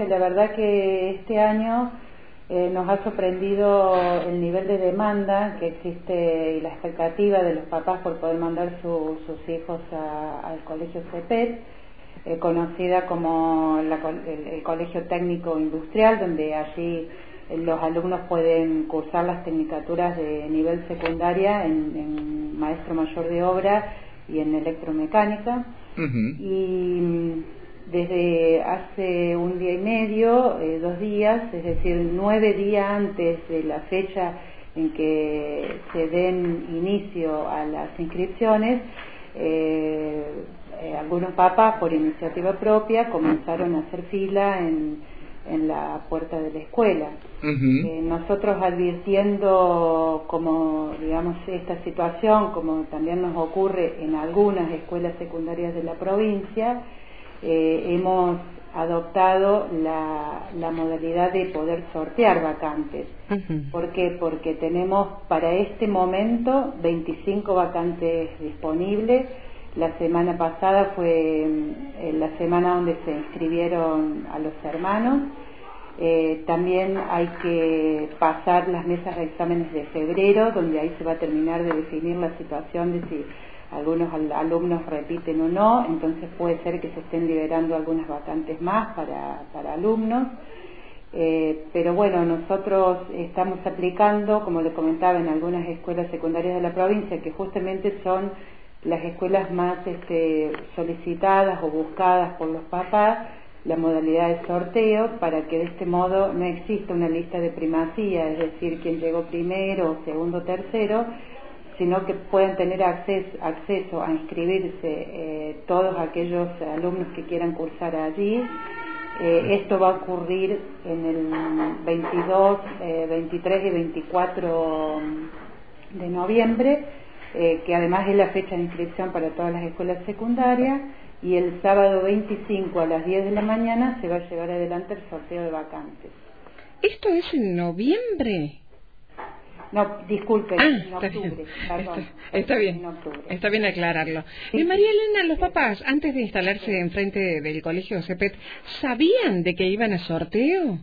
que la verdad que este año nos ha sorprendido el nivel de demanda que existe y la expectativa de los papás por poder mandar sus hijos al colegio CEPET, conocida como el Colegio Técnico Industrial, donde allí los alumnos pueden cursar las tecnicaturas de nivel secundaria en maestro mayor de obra y en electromecánica. Y desde hace un día y medio, 2 días, es decir, 9 días antes de la fecha en que se den inicio a las inscripciones, algunos papás, por iniciativa propia, comenzaron a hacer fila en la puerta de la escuela. Nosotros, advirtiendo como, digamos, esta situación, como también nos ocurre en algunas escuelas secundarias de la provincia, hemos adoptado la modalidad de poder sortear vacantes. ¿Por qué? Porque tenemos para este momento 25 vacantes disponibles. La semana pasada fue la semana donde se inscribieron a los hermanos. También hay que pasar las mesas de exámenes de febrero, donde ahí se va a terminar de definir la situación de si algunos alumnos repiten o no. Entonces puede ser que se estén liberando algunas vacantes más para alumnos. Pero bueno, nosotros estamos aplicando, como le comentaba, en algunas escuelas secundarias de la provincia, que justamente son las escuelas más solicitadas o buscadas por los papás, la modalidad de sorteo, para que de este modo no exista una lista de primacía, es decir, quien llegó primero, segundo, tercero, sino que puedan tener acceso a inscribirse todos aquellos alumnos que quieran cursar allí. Esto va a ocurrir en el 22, 23 y 24 de noviembre, que además es la fecha de inscripción para todas las escuelas secundarias, y el sábado 25 a las 10 de la mañana se va a llevar adelante el sorteo de vacantes. ¿Esto es en noviembre? No, disculpe, en octubre, perdón. Está bien, en octubre. Está bien aclararlo. Sí. María Elena, los papás, antes de instalarse enfrente del colegio CEPET, ¿sabían de que iban a sorteo?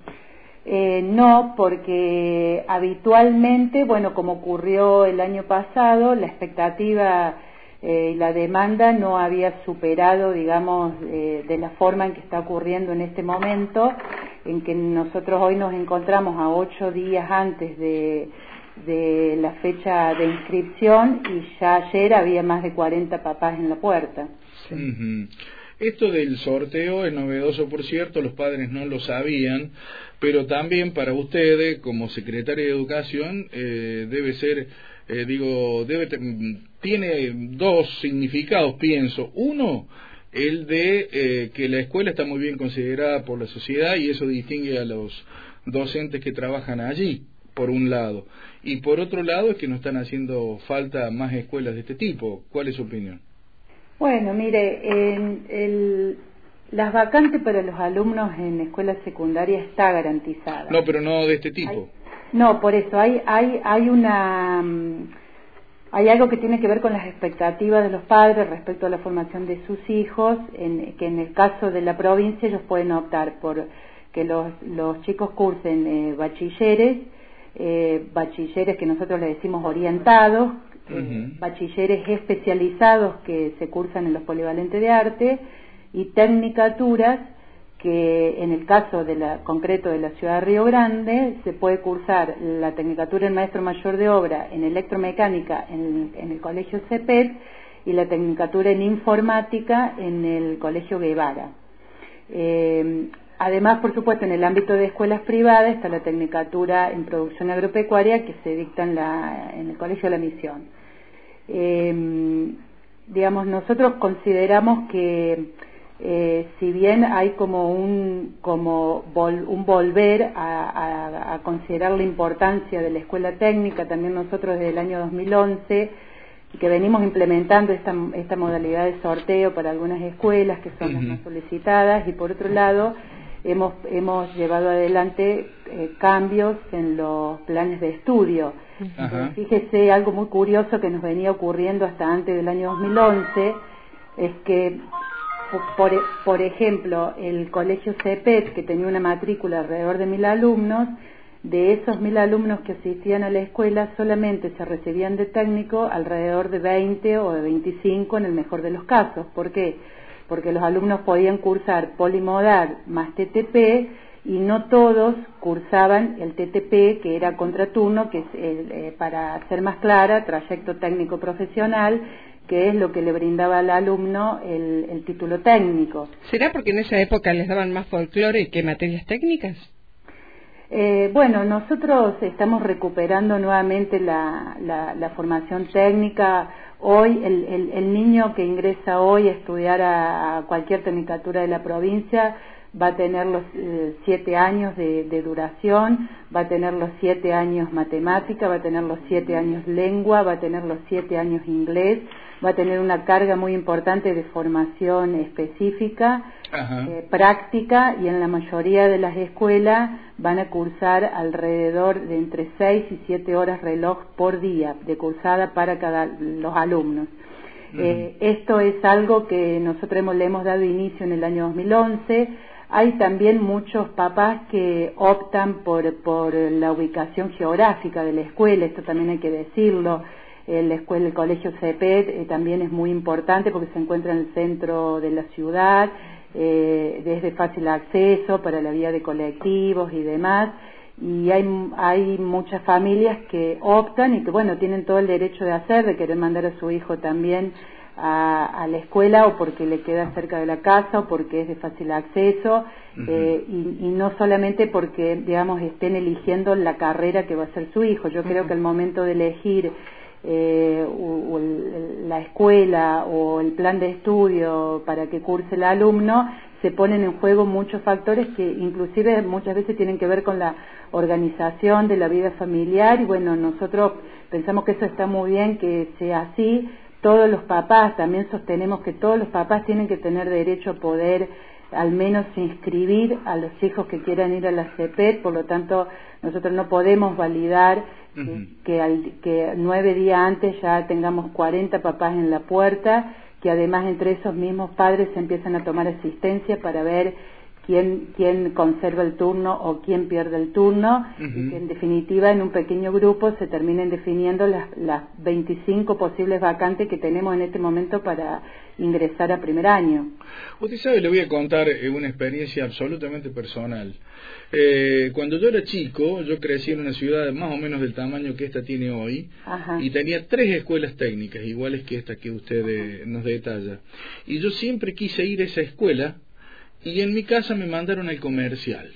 No, porque habitualmente, bueno, como ocurrió el año pasado, la expectativa y la demanda no había superado, digamos, de la forma en que está ocurriendo en este momento, en que nosotros hoy nos encontramos a 8 días antes de la fecha de inscripción, y ya ayer había más de 40 papás en la puerta. Sí. Esto del sorteo es novedoso, por cierto, los padres no lo sabían, pero también para ustedes, como secretaria de Educación, debe ser, tiene 2 significados, pienso. Uno, el de que la escuela está muy bien considerada por la sociedad y eso distingue a los docentes que trabajan allí, por un lado. Y por otro lado es que no están haciendo falta más escuelas de este tipo. ¿Cuál es su opinión? Bueno, mire, las vacantes para los alumnos en escuelas secundarias está garantizada. No, pero no de este tipo. No, por eso hay algo que tiene que ver con las expectativas de los padres respecto a la formación de sus hijos, que en el caso de la provincia ellos pueden optar por que los chicos cursen bachilleres que nosotros le decimos orientados, bachilleres especializados que se cursan en los polivalentes de arte, y tecnicaturas que en el caso concreto de la ciudad de Río Grande se puede cursar la tecnicatura en maestro mayor de obra en electromecánica en el colegio CEPET y la tecnicatura en informática en el colegio Guevara. Además, por supuesto, en el ámbito de escuelas privadas está la tecnicatura en producción agropecuaria que se dicta en el colegio La Misión. Digamos, nosotros consideramos que si bien hay como un volver a considerar la importancia de la escuela técnica, también nosotros desde el año 2011 que venimos implementando esta modalidad de sorteo para algunas escuelas que son las más solicitadas, y por otro lado hemos llevado adelante cambios en los planes de estudio. Fíjese, algo muy curioso que nos venía ocurriendo hasta antes del año 2011 es que por ejemplo, el colegio CEPET, que tenía una matrícula alrededor de 1.000 alumnos, de esos 1.000 alumnos que asistían a la escuela, solamente se recibían de técnico alrededor de 20 o de 25 en el mejor de los casos. ¿Por qué? Porque los alumnos podían cursar polimodal más TTP y no todos cursaban el TTP, que era contraturno, que es, para ser más clara, trayecto técnico profesional, que es lo que le brindaba al alumno el título técnico. ¿Será porque en esa época les daban más folclore que materias técnicas? Bueno, nosotros estamos recuperando nuevamente la formación técnica. Hoy, el niño que ingresa hoy a estudiar a cualquier tecnicatura de la provincia va a tener los 7 años de duración, va a tener los 7 años matemática, va a tener los 7 años lengua, va a tener los 7 años inglés, va a tener una carga muy importante de formación específica, práctica, y en la mayoría de las escuelas van a cursar alrededor de entre 6 y 7 horas reloj por día de cursada para los alumnos. Esto es algo que nosotros le hemos dado inicio en el año 2011. Hay también muchos papás que optan por la ubicación geográfica de la escuela, esto también hay que decirlo. La escuela, el colegio CEPET también es muy importante porque se encuentra en el centro de la ciudad, es de fácil acceso para la vía de colectivos y demás, y hay muchas familias que optan y que bueno, tienen todo el derecho de hacer, de querer mandar a su hijo también a la escuela, o porque le queda cerca de la casa o porque es de fácil acceso, y no solamente porque, digamos, estén eligiendo la carrera que va a ser su hijo. Yo creo que al momento de elegir la escuela o el plan de estudio para que curse el alumno, se ponen en juego muchos factores que inclusive muchas veces tienen que ver con la organización de la vida familiar, y bueno, nosotros pensamos que eso está muy bien que sea así. Todos los papás, también sostenemos que todos los papás tienen que tener derecho a poder al menos inscribir a los hijos que quieran ir a la CEPET, por lo tanto nosotros no podemos validar que 9 días antes ya tengamos 40 papás en la puerta, que además entre esos mismos padres se empiezan a tomar asistencia para ver quién conserva el turno o quién pierde el turno, y que en definitiva en un pequeño grupo se terminen definiendo las 25 posibles vacantes que tenemos en este momento para ingresar a primer año. Usted sabe, le voy a contar una experiencia absolutamente personal. Cuando yo era chico, yo crecí en una ciudad más o menos del tamaño que esta tiene hoy, y tenía 3 escuelas técnicas, iguales que esta que usted nos detalla. Y yo siempre quise ir a esa escuela, y en mi casa me mandaron al comercial.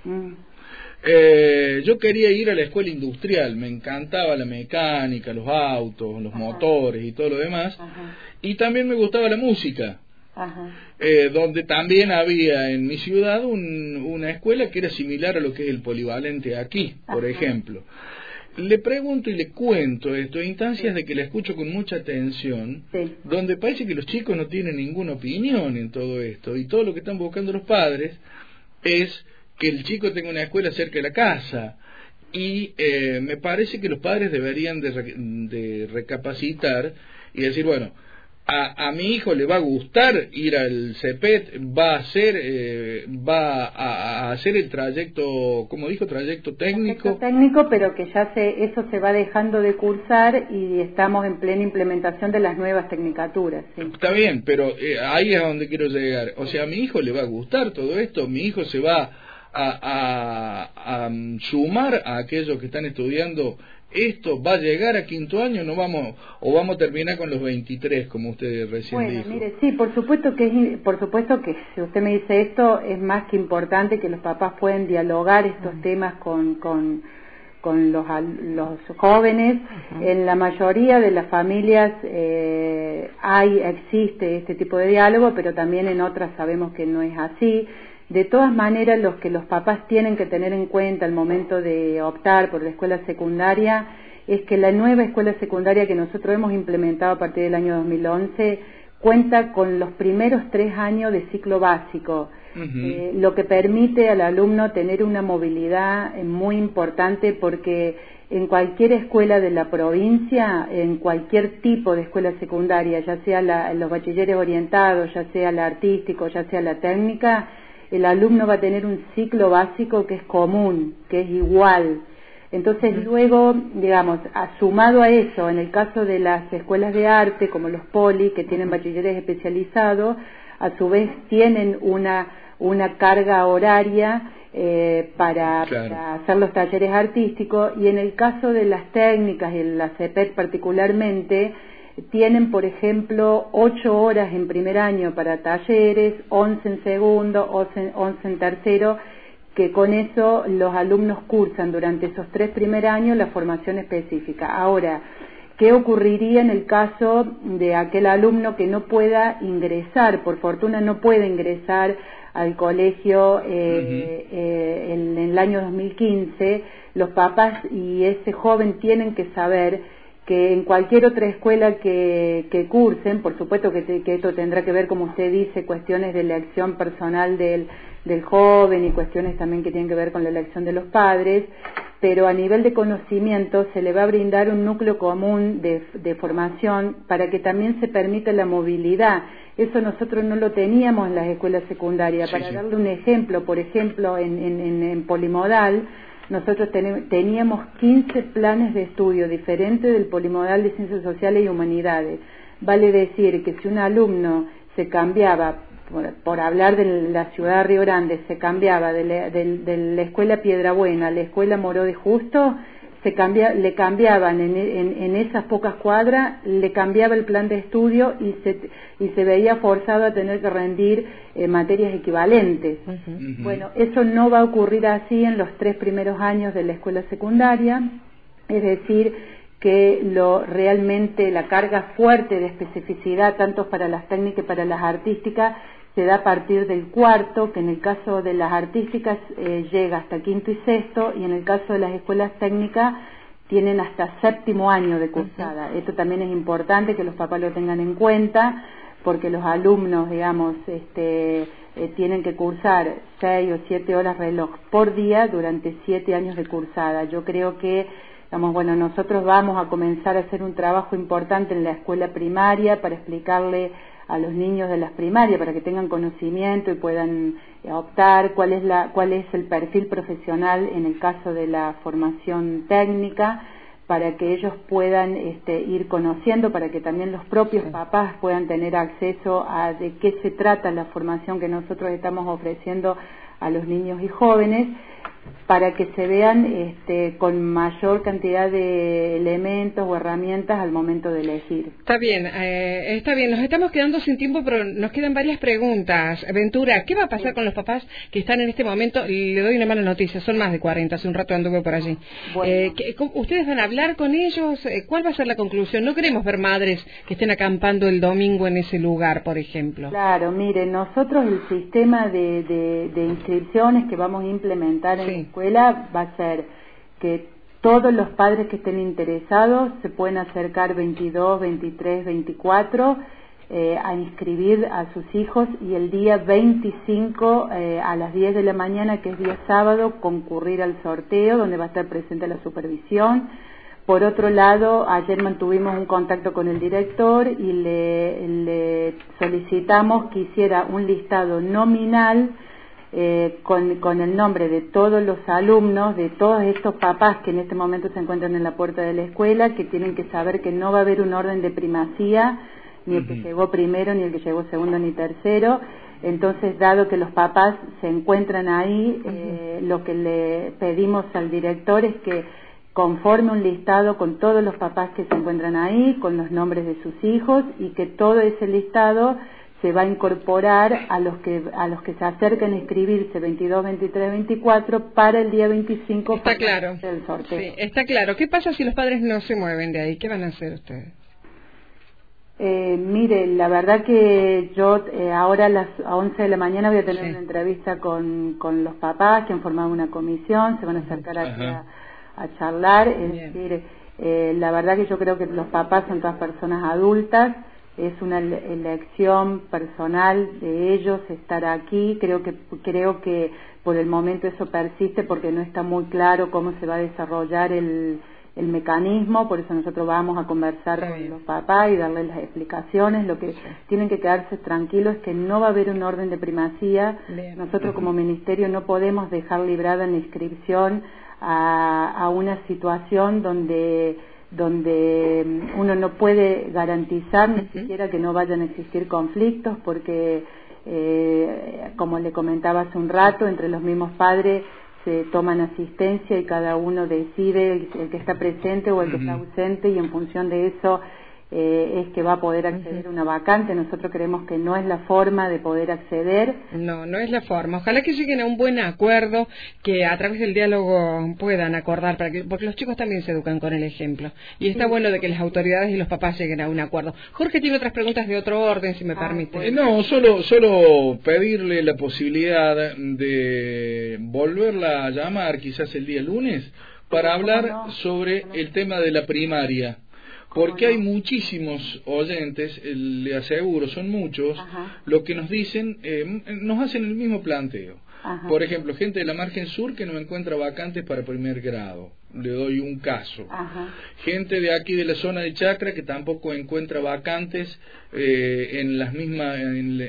Yo quería ir a la escuela industrial, me encantaba la mecánica, los autos, los motores y todo lo demás, y también me gustaba la música, donde también había en mi ciudad una escuela que era similar a lo que es el polivalente aquí, por ejemplo. Le pregunto y le cuento esto, instancias de que la escucho con mucha atención, donde parece que los chicos no tienen ninguna opinión en todo esto, y todo lo que están buscando los padres es que el chico tenga una escuela cerca de la casa, y me parece que los padres deberían de recapacitar y decir, bueno, a mi hijo le va a gustar ir al CEPET, va a hacer el trayecto, ¿cómo dijo? Trayecto técnico. Trayecto técnico, pero que ya eso se va dejando de cursar y estamos en plena implementación de las nuevas tecnicaturas. Está bien, pero ahí es a donde quiero llegar. O sea, a mi hijo le va a gustar todo esto, mi hijo se va a sumar a aquellos que están estudiando esto, va a llegar a quinto año, no vamos a terminar con los 23 como usted recién dijo. Mire, sí, por supuesto que si usted me dice esto, es más que importante que los papás puedan dialogar estos temas con los jóvenes. En la mayoría de las familias existe este tipo de diálogo, pero también en otras sabemos que no es así. De todas maneras, lo que los papás tienen que tener en cuenta al momento de optar por la escuela secundaria es que la nueva escuela secundaria que nosotros hemos implementado a partir del año 2011 cuenta con los primeros 3 años de ciclo básico, lo que permite al alumno tener una movilidad muy importante, porque en cualquier escuela de la provincia, en cualquier tipo de escuela secundaria, ya sea los bachilleres orientados, ya sea la artístico, ya sea la técnica, el alumno va a tener un ciclo básico que es común, que es igual. Entonces luego, digamos, sumado a eso, en el caso de las escuelas de arte, como los poli, que tienen bachilleres especializados, a su vez tienen una carga horaria para hacer los talleres artísticos, y en el caso de las técnicas, en la CEPET particularmente, tienen, por ejemplo, 8 horas en primer año para talleres, 11 en segundo, 11 en tercero, que con eso los alumnos cursan durante esos 3 primeros años la formación específica. Ahora, ¿qué ocurriría en el caso de aquel alumno que no pueda ingresar? Por fortuna no puede ingresar al colegio en el año 2015. Los papás y ese joven tienen que saber que en cualquier otra escuela que cursen, por supuesto que esto tendrá que ver, como usted dice, cuestiones de elección personal del joven y cuestiones también que tienen que ver con la elección de los padres, pero a nivel de conocimiento se le va a brindar un núcleo común de formación para que también se permita la movilidad. Eso nosotros no lo teníamos en las escuelas secundarias. Para darle un ejemplo, por ejemplo, en Polimodal, nosotros teníamos 15 planes de estudio diferentes del Polimodal de Ciencias Sociales y Humanidades. Vale decir que si un alumno se cambiaba, por hablar de la ciudad de Río Grande, se cambiaba de la escuela Piedrabuena a la escuela Moró de Justo, le cambiaban en esas pocas cuadras, le cambiaba el plan de estudio y se veía forzado a tener que rendir materias equivalentes. Bueno, eso no va a ocurrir así en los 3 primeros años de la escuela secundaria, es decir, que realmente la carga fuerte de especificidad, tanto para las técnicas y para las artísticas, se da a partir del 4, que en el caso de las artísticas llega hasta 5º y 6º, y en el caso de las escuelas técnicas tienen hasta 7º año de cursada. Esto también es importante que los papás lo tengan en cuenta, porque los alumnos, digamos, tienen que cursar 6 o 7 horas reloj por día durante 7 años de cursada. Yo creo que, nosotros vamos a comenzar a hacer un trabajo importante en la escuela primaria para explicarle a los niños de las primarias, para que tengan conocimiento y puedan optar cuál es el perfil profesional en el caso de la formación técnica, para que ellos puedan ir conociendo, para que también los propios papás puedan tener acceso a de qué se trata la formación que nosotros estamos ofreciendo a los niños y jóvenes, para que se vean con mayor cantidad de elementos o herramientas al momento de elegir. Está bien, nos estamos quedando sin tiempo, pero nos quedan varias preguntas. Ventura, ¿qué va a pasar con los papás que están en este momento? Le doy una mala noticia, son más de 40, hace un rato anduve por allí. Bueno. ¿Ustedes van a hablar con ellos? ¿Cuál va a ser la conclusión? No queremos ver madres que estén acampando el domingo en ese lugar, por ejemplo. Claro, mire, nosotros el sistema de inscripciones que vamos a implementar en la escuela va a ser que todos los padres que estén interesados se pueden acercar 22, 23, 24 a inscribir a sus hijos, y el día 25 a las 10 de la mañana, que es día sábado, concurrir al sorteo donde va a estar presente la supervisión. Por otro lado, ayer mantuvimos un contacto con el director y le solicitamos que hiciera un listado nominal con el nombre de todos los alumnos, de todos estos papás que en este momento se encuentran en la puerta de la escuela, que tienen que saber que no va a haber un orden de primacía, ni el que llegó primero, ni el que llegó segundo, ni tercero. Entonces, dado que los papás se encuentran ahí, lo que le pedimos al director es que conforme un listado con todos los papás que se encuentran ahí, con los nombres de sus hijos, y que todo ese listado se va a incorporar a los que se acercan a inscribirse 22, 23, 24 para el día 25. Está claro. El sorteo. Sí, está claro. ¿Qué pasa si los padres no se mueven de ahí? ¿Qué van a hacer ustedes? Mire, la verdad que yo ahora a las 11 de la mañana voy a tener una entrevista con los papás que han formado una comisión, se van a acercar aquí a charlar. Es decir, la verdad que yo creo que los papás son todas personas adultas. Es una elección personal de ellos estar aquí. Creo que por el momento eso persiste, porque no está muy claro cómo se va a desarrollar el el mecanismo, por eso nosotros vamos a conversar con los papás y darles las explicaciones. Lo que tienen que quedarse tranquilos es que no va a haber un orden de primacía. Nosotros como ministerio no podemos dejar librada en la inscripción a una situación donde uno no puede garantizar ni siquiera que no vayan a existir conflictos, porque como le comentaba hace un rato, entre los mismos padres se toman asistencia y cada uno decide el que está presente o el que está ausente, y en función de eso es que va a poder acceder a una vacante. Nosotros creemos que no es la forma de poder acceder. No es la forma. Ojalá que lleguen a un buen acuerdo, que a través del diálogo puedan acordar, porque los chicos también se educan con el ejemplo. Y está bueno de que las autoridades y los papás lleguen a un acuerdo. Jorge tiene otras preguntas de otro orden, si me permite. Bueno. No, solo pedirle la posibilidad de volverla a llamar quizás el día lunes para hablar sobre el tema de la primaria. Porque hay muchísimos oyentes, le aseguro, son muchos, lo que nos dicen, nos hacen el mismo planteo. Por ejemplo, gente de la margen sur que no encuentra vacantes para primer grado. Le doy un caso. Gente de aquí de la zona de Chacra que tampoco encuentra vacantes en las mismas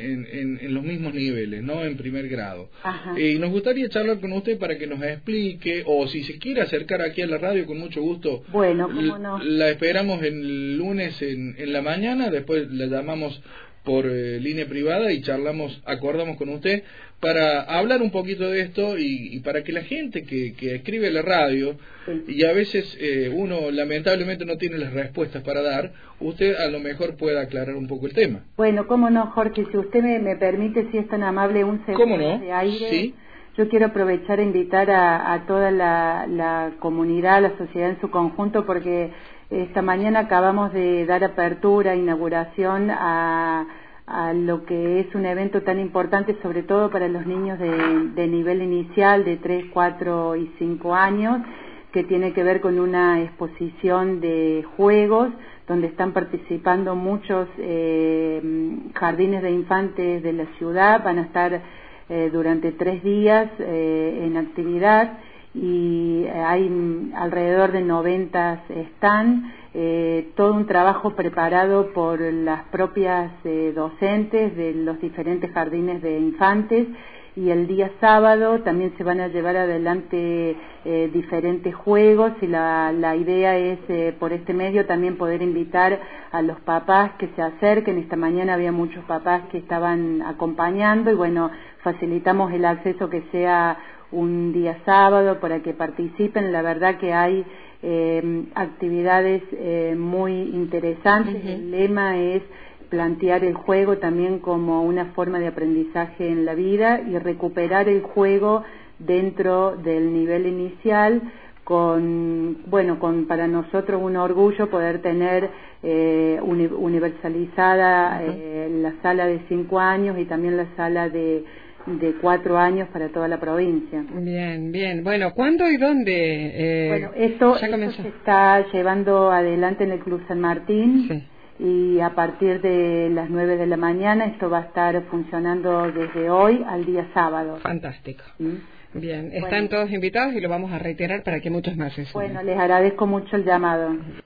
en los mismos niveles, no en primer grado. Y nos gustaría charlar con usted para que nos explique, o si se quiere acercar aquí a la radio, con mucho gusto. Bueno, cómo no. La esperamos el lunes en la mañana, después la llamamos por línea privada y acordamos con usted para hablar un poquito de esto y para que la gente que escribe a la radio, y a veces uno lamentablemente no tiene las respuestas para dar, usted a lo mejor pueda aclarar un poco el tema. Bueno, cómo no, Jorge, si usted me permite, si es tan amable, un segundo de aire. Sí. Yo quiero aprovechar e invitar a toda la comunidad, la sociedad en su conjunto, porque esta mañana acabamos de dar apertura, inauguración a lo que es un evento tan importante, sobre todo para los niños de nivel inicial de 3, 4 y 5 años, que tiene que ver con una exposición de juegos donde están participando muchos jardines de infantes de la ciudad. Van a estar durante 3 días en actividad, y hay alrededor de 90 stands, todo un trabajo preparado por las propias docentes de los diferentes jardines de infantes, y el día sábado también se van a llevar adelante diferentes juegos, y la idea es por este medio también poder invitar a los papás que se acerquen. Esta mañana había muchos papás que estaban acompañando, y bueno, facilitamos el acceso que sea un día sábado para que participen. La verdad que hay actividades muy interesantes. El lema es plantear el juego también como una forma de aprendizaje en la vida y recuperar el juego dentro del nivel inicial, con para nosotros un orgullo poder tener universalizada la sala de 5 años y también la sala de 4 años para toda la provincia. Bien. Bueno, ¿cuándo y dónde? Bueno, esto se está llevando adelante en el Club San Martín. Sí. Y a partir de las 9 de la mañana esto va a estar funcionando desde hoy al día sábado. Fantástico. Bien, están todos invitados y lo vamos a reiterar para que muchos más se sumen. Bueno, les agradezco mucho el llamado.